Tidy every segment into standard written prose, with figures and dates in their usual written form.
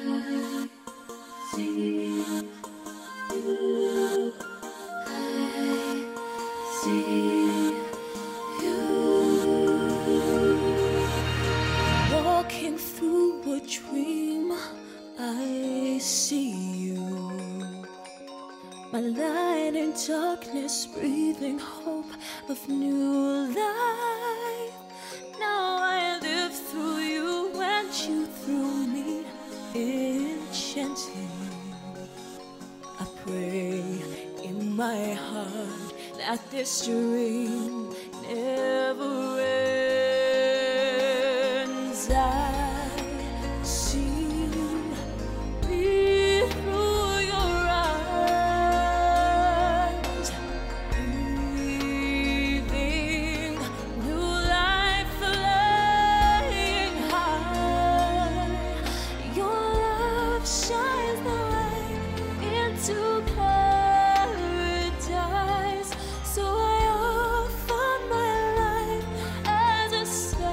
see you. I see you. Walking through a dream, I see you. My light in darkness, breathing hope of new life. Now I live through you and you through me, enchanting. I pray in my heart that this dream never ends. I see me through your eyes, breathing new life, flying high. Your love shines the way into paradise. So I offer my life as a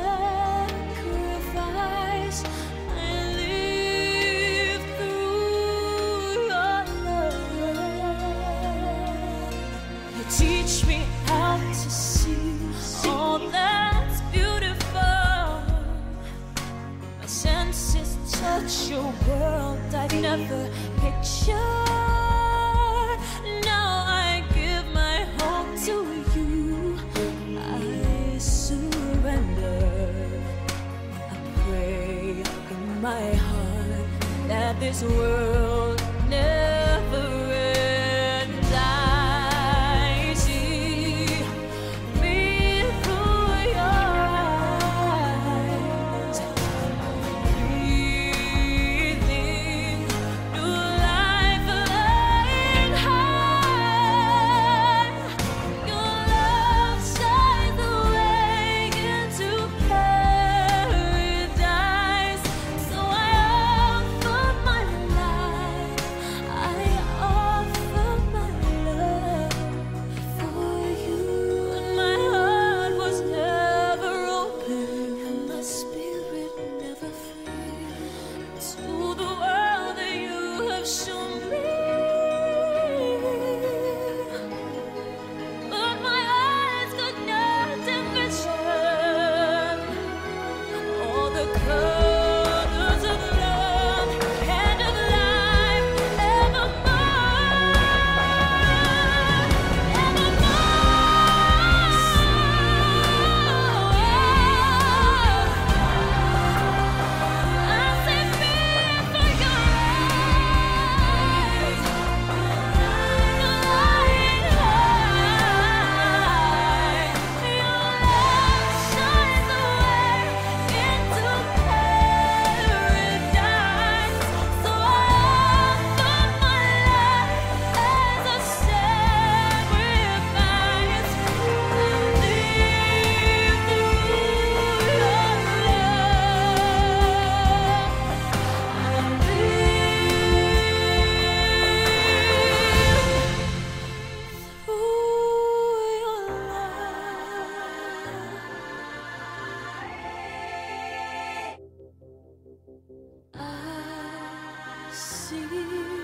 sacrifice. I live through your love. You teach me how to see all that's beautiful. My senses touch your world I've never pictured. Now I give my heart to you. I surrender. I pray in my heart that this world never ends. I see me through your eyes, breathing new life, flying high. Your love shines the way into paradise. So I offer my life, I offer my love for you. And my heart was never open, and my spirit never free to the world that you have shown me. But my eyes could not envision all the colors of love and of life evermore, I see fear for your eyes, flying high. Your love shines the way into paradise. So I offer my life as a sacrifice. I live through your love. I see